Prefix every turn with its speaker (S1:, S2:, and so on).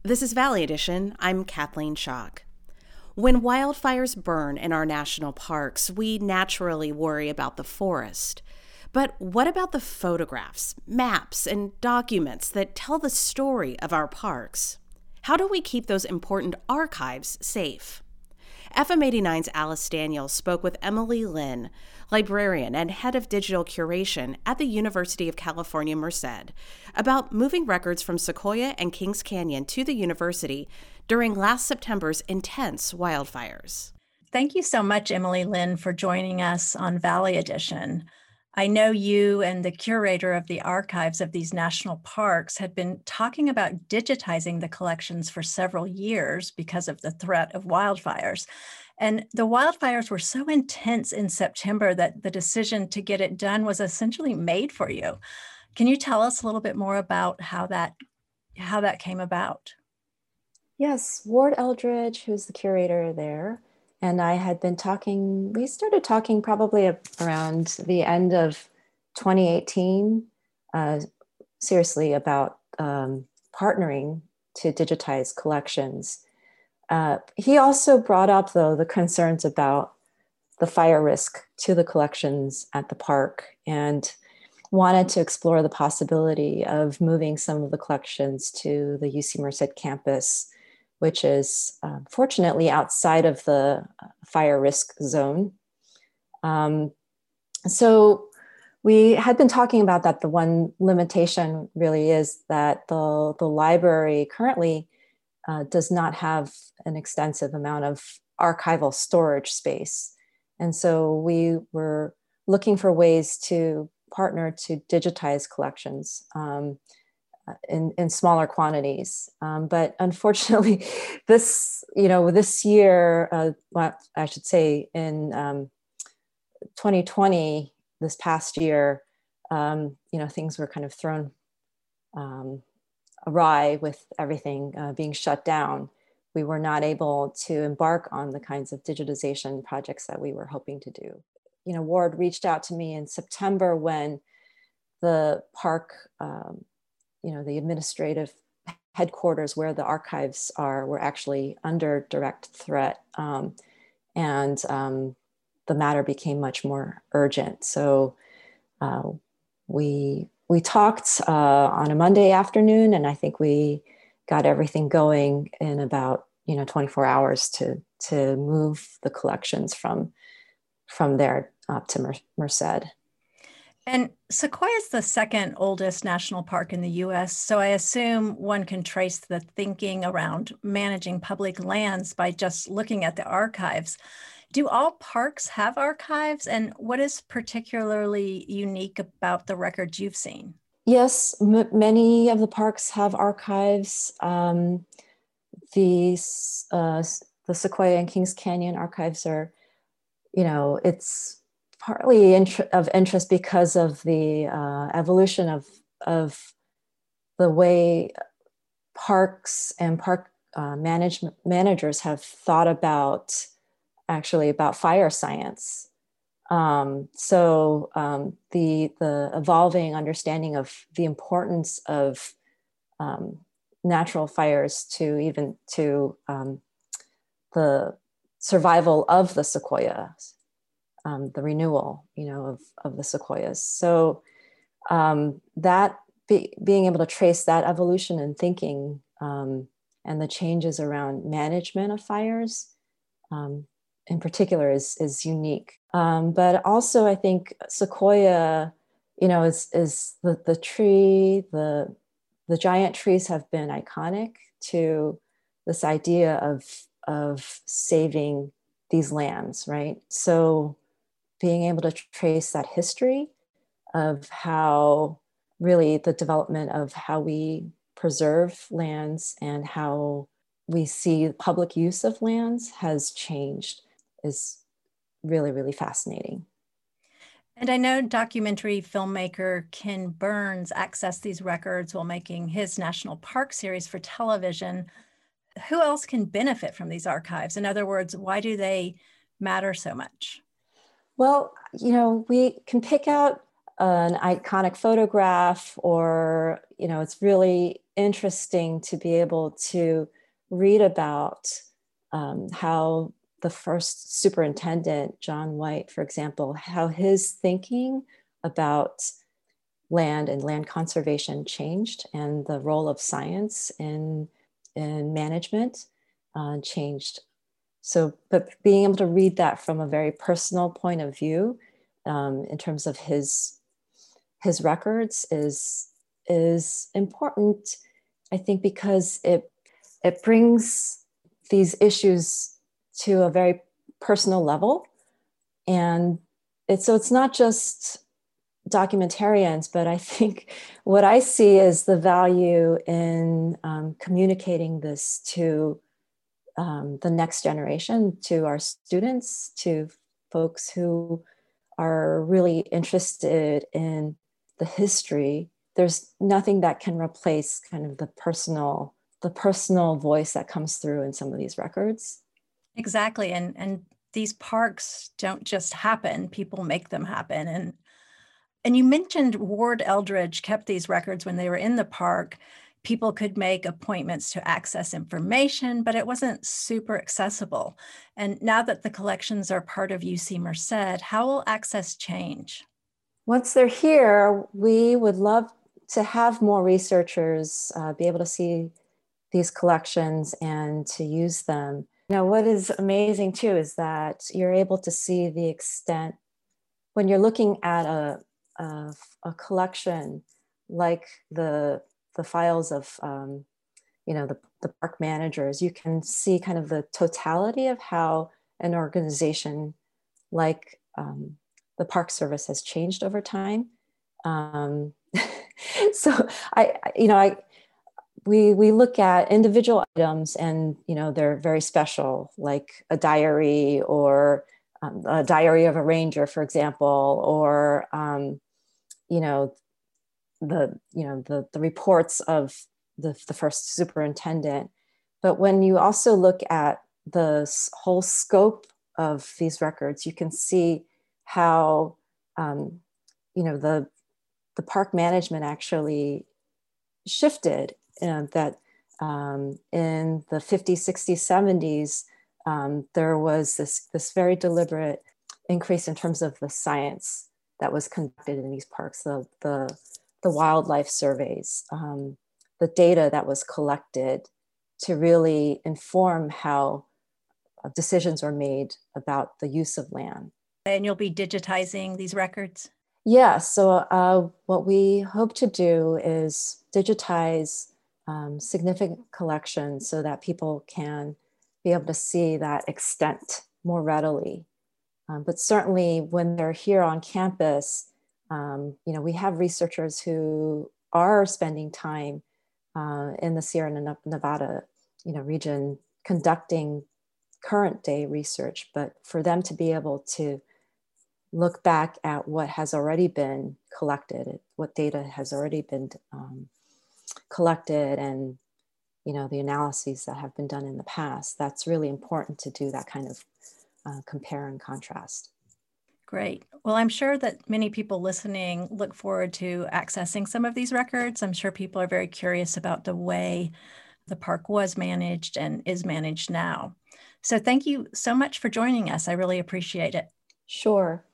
S1: This is Valley Edition. I'm Kathleen Schock. When wildfires burn in our national parks, we naturally worry about the forest. But what about the photographs, maps, and documents that tell the story of our parks? How do we keep those important archives safe? FM 89's Alice Daniels spoke with Emily Lynn, librarian and head of digital curation at the University of California, Merced, about moving records from Sequoia and Kings Canyon to the university during last September's intense wildfires.
S2: Thank you so much, Emily Lynn, for joining us on Valley Edition. I know you and the curator of the archives of these national parks had been talking about digitizing the collections for several years because of the threat of wildfires. And the wildfires were so intense in September that the decision to get it done was essentially made for you. Can you tell us a little bit more about how that came about?
S3: Yes, Ward Eldridge, who's the curator there, and I had been talking, we started talking probably around the end of 2018, seriously about partnering to digitize collections. He also brought up, though, the concerns about the fire risk to the collections at the park and wanted to explore the possibility of moving some of the collections to the UC Merced campus, which is fortunately outside of the fire risk zone. So we had been talking about that. The one limitation really is that the library currently does not have an extensive amount of archival storage space. And so we were looking for ways to partner to digitize collections in smaller quantities. But unfortunately, this year, well, I should say in 2020, this past year, things were kind of thrown awry with everything being shut down. We were not able to embark on the kinds of digitization projects that we were hoping to do. Ward reached out to me in September when the park, the administrative headquarters where the archives were actually under direct threat. And the matter became much more urgent. So we talked on a Monday afternoon, and I think we got everything going in about 24 hours to move the collections from there up to Merced.
S2: And Sequoia is the second oldest national park in the US, so I assume one can trace the thinking around managing public lands by just looking at the archives. Do all parks have archives, and what is particularly unique about the records you've seen?
S3: Yes, many of the parks have archives. The Sequoia and Kings Canyon archives are, it's partly of interest because of the evolution of the way parks and park managers have thought about fire science. The evolving understanding of the importance of natural fires to the survival of the sequoias, the renewal, of the sequoias. So being able to trace that evolution and thinking and the changes around management of fires in particular is unique. But also I think Sequoia, is the tree, the giant trees have been iconic to this idea of saving these lands, right? So being able to trace that history of how really the development of how we preserve lands and how we see public use of lands has changed is really, really fascinating.
S2: And I know documentary filmmaker Ken Burns accessed these records while making his National Park series for television. Who else can benefit from these archives? In other words, why do they matter so much?
S3: Well, we can pick out an iconic photograph, or, it's really interesting to be able to read about how the first superintendent, John White, for example, how his thinking about land and land conservation changed, and the role of science in management changed. So, but being able to read that from a very personal point of view, in terms of his records, is important, I think, because it brings these issues to a very personal level. And it's not just documentarians, but I think what I see is the value in communicating this to the next generation, to our students, to folks who are really interested in the history. There's nothing that can replace kind of the personal voice that comes through in some of these records.
S2: Exactly. And these parks don't just happen, people make them happen. And you mentioned Ward Eldridge kept these records when they were in the park. People could make appointments to access information, but it wasn't super accessible. And now that the collections are part of UC Merced, how will access change?
S3: Once they're here, we would love to have more researchers be able to see these collections and to use them. What is amazing too is that you're able to see the extent when you're looking at a collection like the files of the park managers. You can see kind of the totality of how an organization like the Park Service has changed over time. So we look at individual items, and they're very special, like a diary, or a diary of a ranger, for example, or the reports of the first superintendent. But when you also look at the whole scope of these records, you can see how the park management actually shifted. That in the 50s, 60s, 70s, there was this very deliberate increase in terms of the science that was conducted in these parks, the wildlife surveys, the data that was collected to really inform how decisions are made about the use of land.
S2: And you'll be digitizing these records?
S3: Yeah, so what we hope to do is digitize significant collections so that people can be able to see that extent more readily. But certainly when they're here on campus, we have researchers who are spending time in the Sierra Nevada, region conducting current day research. But for them to be able to look back at what has already been collected, what data has already been collected, and the analyses that have been done in the past, that's really important to do that kind of compare and contrast.
S2: Great. Well, I'm sure that many people listening look forward to accessing some of these records. I'm sure people are very curious about the way the park was managed and is managed now. So thank you so much for joining us. I really appreciate it.
S3: Sure.